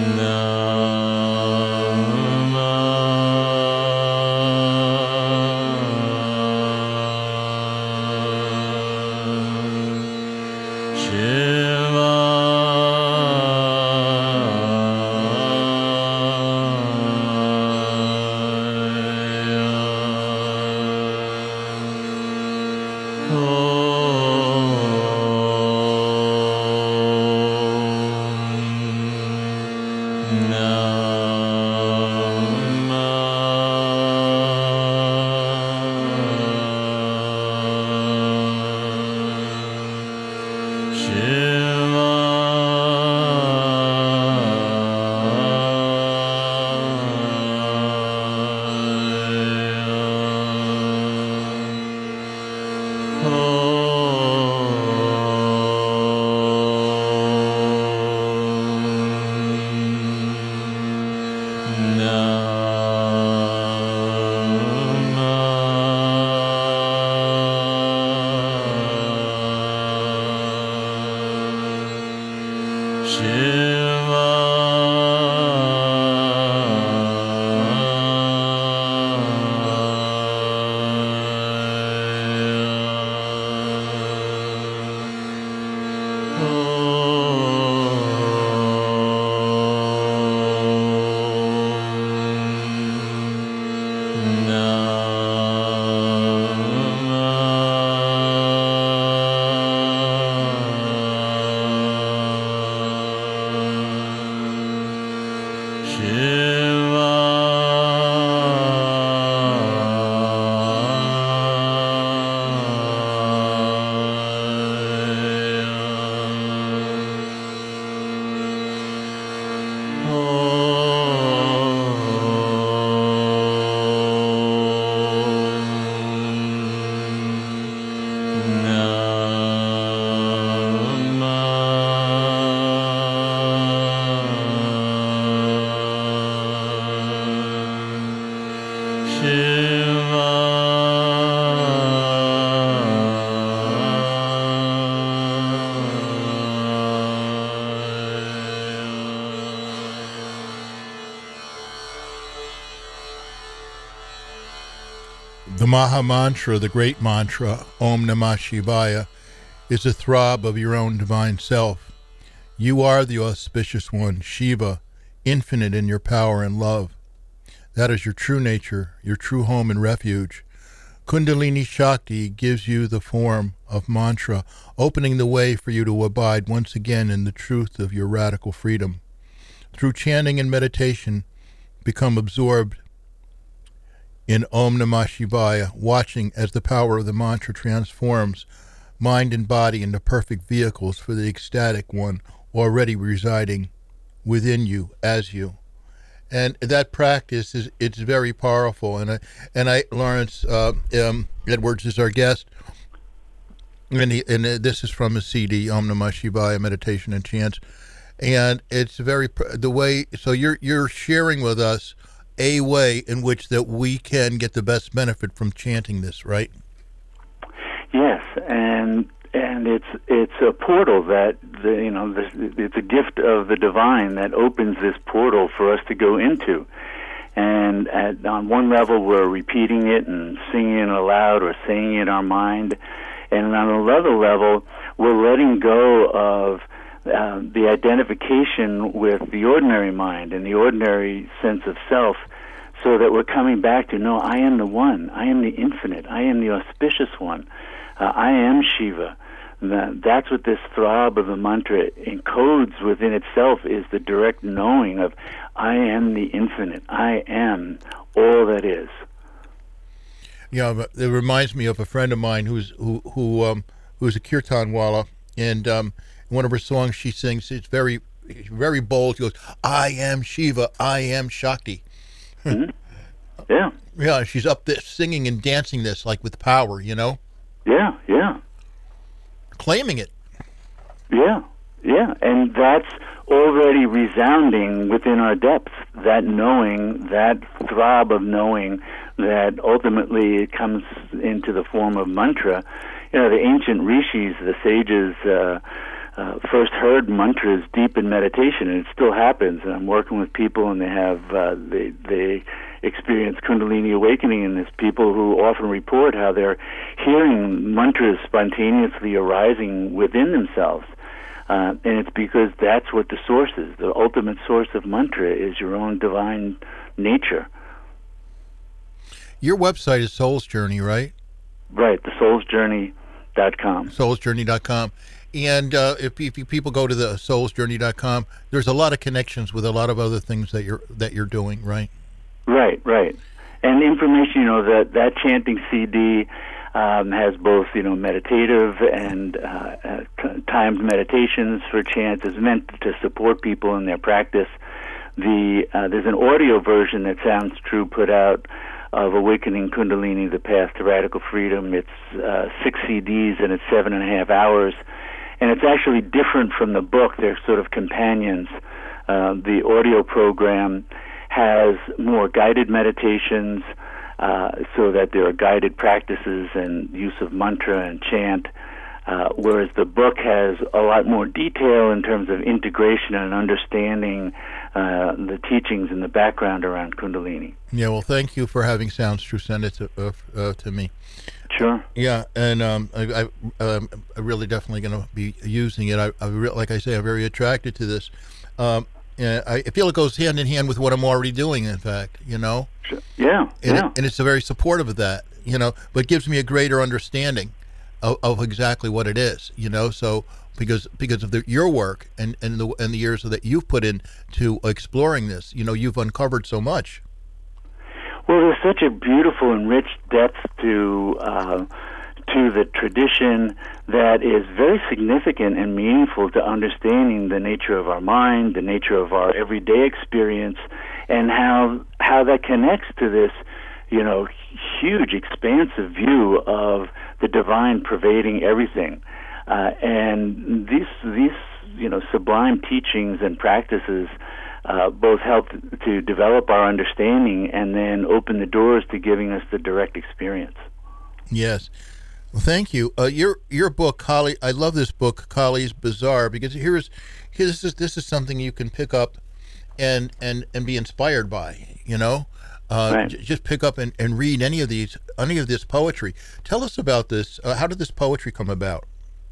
The Maha Mantra, the great mantra, Om Namah Shivaya, is a throb of your own divine self. You are the auspicious one, Shiva, infinite in your power and love. That is your true nature, your true home and refuge. Kundalini Shakti gives you the form of mantra, opening the way for you to abide once again in the truth of your radical freedom. Through chanting and meditation, become absorbed in Om Namah Shivaya, watching as the power of the mantra transforms mind and body into perfect vehicles for the ecstatic one already residing within you as you. And that practice is it's very powerful. And I, and I Lawrence uh, um, Edwards is our guest, and, he, and this is from his C D, Om Namah Shivaya, Meditation and Chants. And it's very the way. So you're you're sharing with us a way in which that we can get the best benefit from chanting this, right? Yes, and and it's it's a portal that the, you know this, it's a gift of the divine that opens this portal for us to go into. And at, on one level, we're repeating it and singing it aloud or saying it in our mind, and on another level, we're letting go of Uh, the identification with the ordinary mind and the ordinary sense of self, so that we're coming back to, no, I am the one, I am the infinite, I am the auspicious one, uh, I am Shiva. That, that's what this throb of the mantra encodes within itself, is the direct knowing of, I am the infinite, I am all that is. Yeah, but it reminds me of a friend of mine who's who who um who's a kirtanwala, and um one of her songs she sings, it's very, very bold. She goes, I am Shiva, I am Shakti. Mm-hmm. Yeah. Yeah, she's up there singing and dancing this, like with power, you know? Yeah, yeah. Claiming it. Yeah, yeah. And that's already resounding within our depths, that knowing, that throb of knowing that ultimately it comes into the form of mantra. You know, the ancient rishis, the sages, uh, uh, first heard mantras deep in meditation, and it still happens. And I'm working with people, and they have uh, they they experience Kundalini awakening, and there's people who often report how they're hearing mantras spontaneously arising within themselves. Uh, and it's because that's what the source is. The ultimate source of mantra is your own divine nature. Your website is Soul's Journey, right? Right, the soul's journey dot com. soul's journey dot com. And uh, if, if people go to the soul's journey dot com, there's a lot of connections with a lot of other things that you're that you're doing, right? Right, right. And information, you know, that, that chanting C D um, has both, you know, meditative and uh, uh, t- timed meditations for chants. It's meant to support people in their practice. The uh, there's an audio version that Sounds True put out of Awakening Kundalini, The Path to Radical Freedom. It's uh, six C Ds, and it's seven and a half hours. And it's actually different from the book. They're sort of companions. Uh, the audio program has more guided meditations, uh, so that there are guided practices and use of mantra and chant, uh, whereas the book has a lot more detail in terms of integration and understanding uh, the teachings and the background around Kundalini. Yeah, well, thank you for having Sounds True send it to, uh, uh, to me. Sure. Yeah, and um, I, I, um, I'm really definitely going to be using it. I, I re- like I say, I'm very attracted to this. Um, and I feel it goes hand in hand with what I'm already doing, in fact, you know? Sure. Yeah, and yeah. It, and it's a very supportive of that, you know, but it gives me a greater understanding of, of exactly what it is, you know, so because because of the, your work and, and, the, and the years that you've put in to exploring this, you know, you've uncovered so much. Well, there's such a beautiful and rich depth to uh, to the tradition that is very significant and meaningful to understanding the nature of our mind, the nature of our everyday experience, and how how that connects to this, you know, huge, expansive view of the divine pervading everything. Uh, and these these you know sublime teachings and practices Uh, both help to develop our understanding and then open the doors to giving us the direct experience. Yes. Well, thank you. Uh, your your book, Kali, I love this book, Kali's Bazaar, because here's here, this is this is something you can pick up and and, and be inspired by, you know? Uh, right. j- just pick up and, and read any of these any of this poetry. Tell us about this. Uh, how did this poetry come about?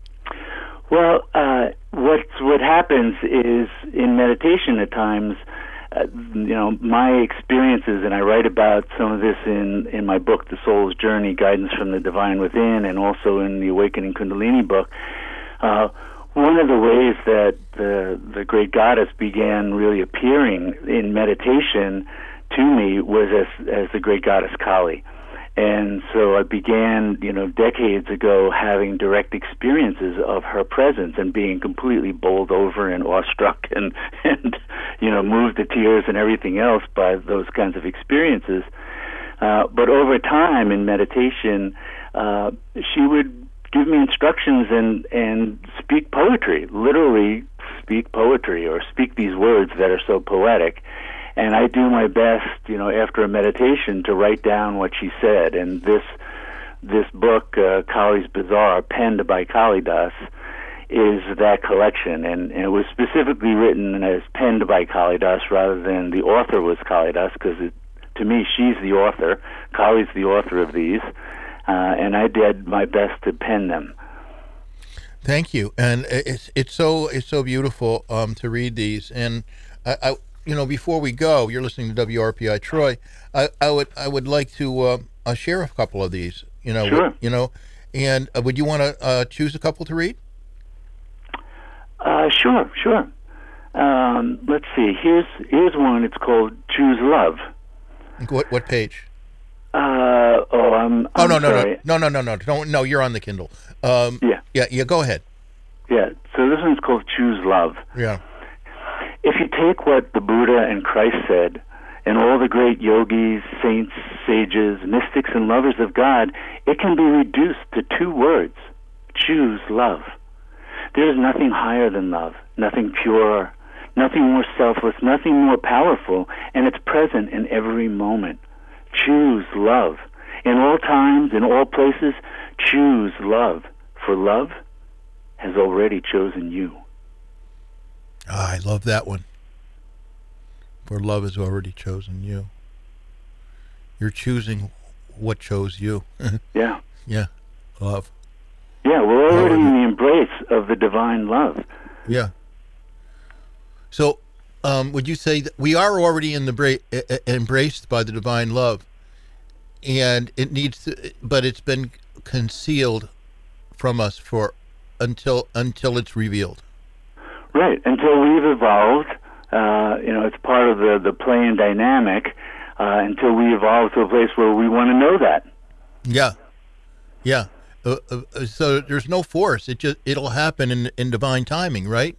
Well, uh, what what happens is in meditation at times, uh, you know, my experiences, and I write about some of this in, in my book, The Soul's Journey, Guidance from the Divine Within, and also in the Awakening Kundalini book. Uh, one of the ways that the, the great goddess began really appearing in meditation to me was as, as the great goddess Kali. And so I began, you know, decades ago having direct experiences of her presence and being completely bowled over and awestruck and, and you know, moved to tears and everything else by those kinds of experiences. Uh, but over time in meditation, uh, she would give me instructions and, and speak poetry, literally speak poetry or speak these words that are so poetic. And I do my best, you know, after a meditation to write down what she said. And this this book, uh, Kali's Bazaar, penned by Kalidas, is that collection. And, and it was specifically written as penned by Kalidas rather than the author was Kalidas, because to me, she's the author. Kali's the author of these. Uh, and I did my best to pen them. Thank you. And it's it's so it's so beautiful um, to read these. And I, I you know, before we go, you're listening to W R P I Troy. I, I would I would like to uh, uh, share a couple of these. You know, sure. You know, and uh, would you want to uh, choose a couple to read? Uh, sure, sure. Um, let's see. Here's here's one. It's called Choose Love. What what page? Uh, oh, I'm. Oh I'm no no sorry. no no no no no don't no. You're on the Kindle. Um, yeah yeah yeah. Go ahead. Yeah. So this one's called Choose Love. Yeah. If you take what the Buddha and Christ said, and all the great yogis, saints, sages, mystics, and lovers of God, it can be reduced to two words: choose love. There is nothing higher than love, nothing purer, nothing more selfless, nothing more powerful, and it's present in every moment. Choose love. In all times, in all places, choose love. For love has already chosen you. Ah, I love that one. For love has already chosen you. You're choosing what chose you. Yeah. Yeah, love. Yeah, we're already Love. in the embrace of the divine love. Yeah. So, um, would you say that we are already in the bra- e- e- embraced by the divine love, and it needs to, but it's been concealed from us for until until it's revealed. Right, until we've evolved, uh, you know, it's part of the, the play and dynamic, uh, until we evolve to a place where we want to know that. Yeah, yeah. Uh, uh, so there's no force. It just it'll happen in in divine timing, right?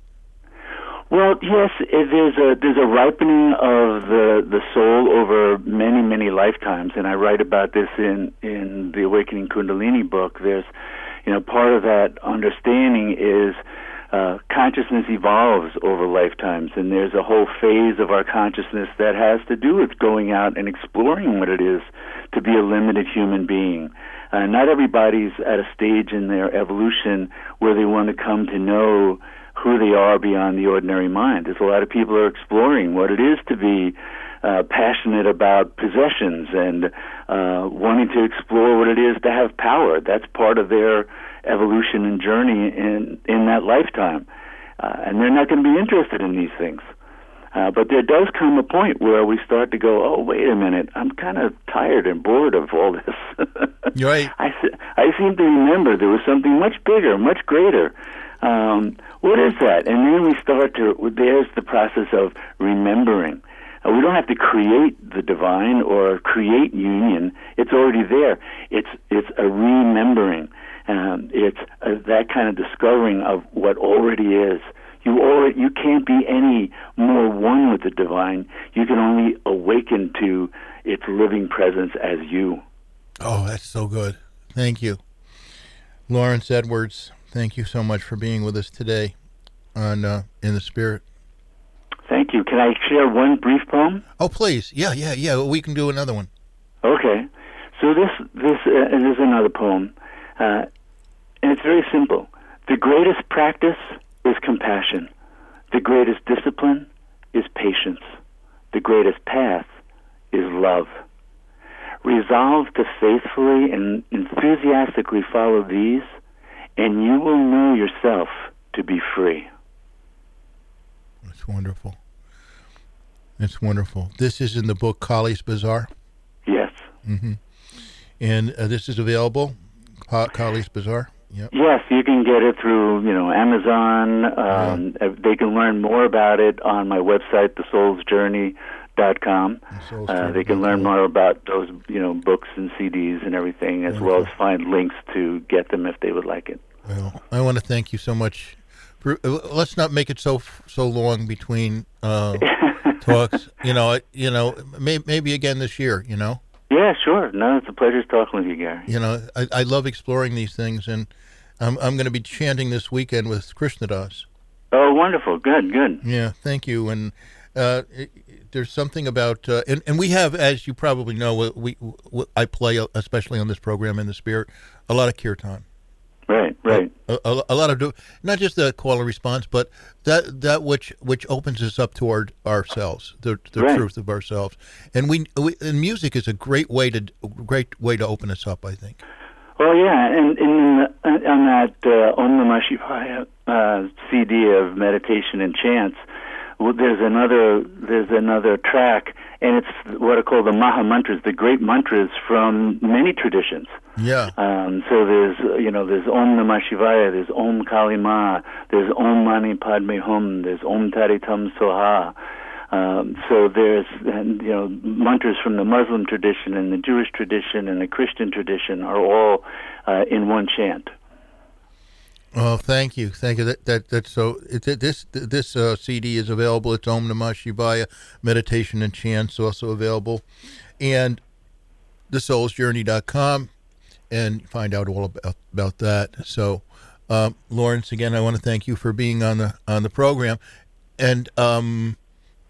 Well, yes, it, there's a there's a ripening of the the soul over many many lifetimes, and I write about this in in the Awakening Kundalini book. There's, you know, part of that understanding is uh, consciousness evolves over lifetimes, and there's a whole phase of our consciousness that has to do with going out and exploring what it is to be a limited human being. Uh, not everybody's at a stage in their evolution where they want to come to know who they are beyond the ordinary mind. There's a lot of people who are exploring what it is to be uh, passionate about possessions and uh, wanting to explore what it is to have power. That's part of their evolution and journey in, in that lifetime. Uh, and they're not going to be interested in these things. Uh, but there does come a point where we start to go, oh, wait a minute, I'm kind of tired and bored of all this. You're right. I, I seem to remember there was something much bigger, much greater. Um, what is that? And then we start to, there's the process of remembering. Uh, we don't have to create the divine or create union. It's already there. It's it's a remembering. Um, it's a, that kind of discovering of what already is. You already, you can't be any more one with the divine. You can only awaken to its living presence as you. Oh, that's so good. Thank you. Lawrence Edwards, thank you so much for being with us today on uh, In the Spirit. Thank you. Can I share one brief poem? Oh, please. Yeah, yeah, yeah. We can do another one. Okay. So this, this, uh, and this is another poem. Uh, and it's very simple. The greatest practice is compassion. The greatest discipline is patience. The greatest path is love. Resolve to faithfully and enthusiastically follow these, and you will know yourself to be free. That's wonderful. That's wonderful. This is in the book Kali's Bazaar? Yes. Mm-hmm. And uh, this is available, Kali's Bazaar? Yep. Yes, you can get it through, you know, Amazon. Um, yeah. They can learn more about it on my website, the souls journey dot com. Uh, they can learn more about those, you know, books and C Ds and everything, as Wonderful. Well as find links to get them if they would like it. Well, I want to thank you so much. For, uh, let's not make it so so long between uh, talks. You know, you know, may, maybe again this year. You know. Yeah, sure. No, it's a pleasure talking with you, Gary. You know, I, I love exploring these things, and I'm I'm going to be chanting this weekend with Krishnadas. Oh, wonderful! Good, good. Yeah, thank you. And uh, it, there's something about, uh, and and we have, as you probably know, we, we I play, especially on this program In the Spirit, a lot of kirtan. Right, right. A, a, a lot of, not just the call and response, but that that which which opens us up toward ourselves, the the right. truth of ourselves, and we, we and music is a great way to great way to open us up, I think. Well, yeah, and, and on that uh, Om Namah Shivaya uh, C D of meditation and chants, well, there's another there's another track, and it's what are called the Maha Mantras, the great mantras from many traditions. Yeah. Um, so there's, you know, there's Om Namah Shivaya, there's Om Kali Ma, there's Om Mani Padme Hum, there's Om Tari Tum Soha. Um, so there's, you know, mantras from the Muslim tradition and the Jewish tradition and the Christian tradition are all uh, in one chant. Oh, thank you, thank you. That that that's so. It, this this uh, C D is available. It's Om Namah Shivaya Meditation and Chants also available, and the souls journey dot com. And find out all about, about that. So, um, Lawrence, again, I want to thank you for being on the on the program. And um,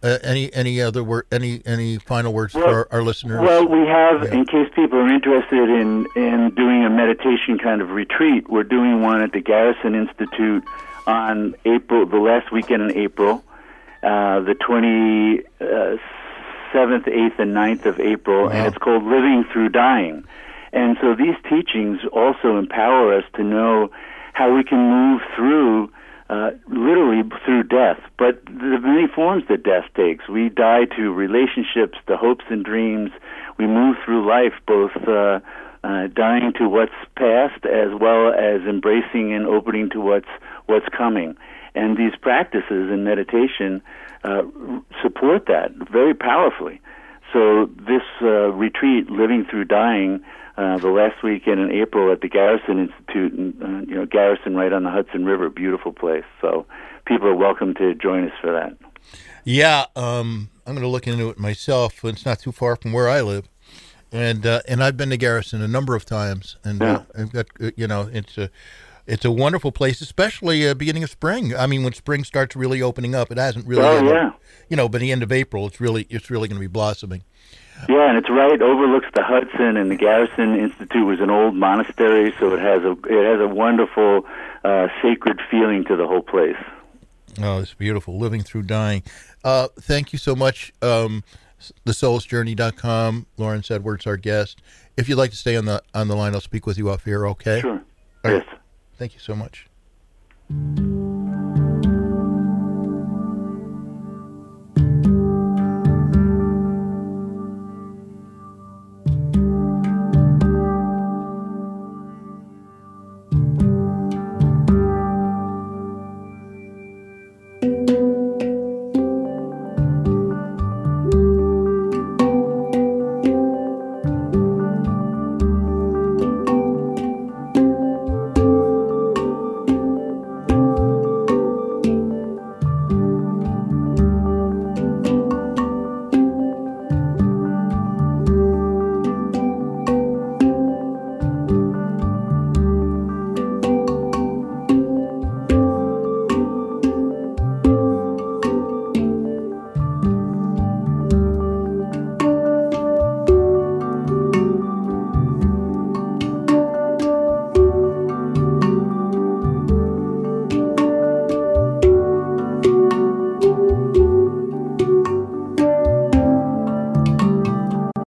Uh, any any other word? Any any final words Well- for our, our listeners? Well, we have, Yeah. in case people are interested in, in doing a meditation kind of retreat, we're doing one at the Garrison Institute on April, the last weekend in April, uh, the twenty-seventh, eighth, and ninth of April, Wow. and it's called Living Through Dying. And so these teachings also empower us to know how we can move through Uh, literally through death, but the many forms that death takes. We die to relationships, to hopes and dreams. We move through life both uh, uh, dying to what's past as well as embracing and opening to what's what's coming. And these practices in meditation uh, support that very powerfully. So this uh, retreat, Living Through Dying, Uh, the last weekend in April at the Garrison Institute, and uh, you know, Garrison right on the Hudson River, beautiful place. So people are welcome to join us for that. Yeah, um, I'm going to look into it myself. It's not too far from where I live, and uh, and I've been to Garrison a number of times, and Yeah. uh, I've got uh, you know it's a it's a wonderful place, especially uh, beginning of spring. I mean, when spring starts really opening up, it hasn't really. Oh, ended, yeah. You know, by the end of April, it's really it's really going to be blossoming. Yeah, and it's right overlooks the Hudson, and the Garrison Institute was an old monastery, so it has a it has a wonderful uh, sacred feeling to the whole place. Oh, it's beautiful. Living Through Dying. Uh, thank you so much. Um, the souls journey dot com. Lawrence Edwards, our guest. If you'd like to stay on the on the line, I'll speak with you off here. Okay. Sure. All right. Yes. Thank you so much.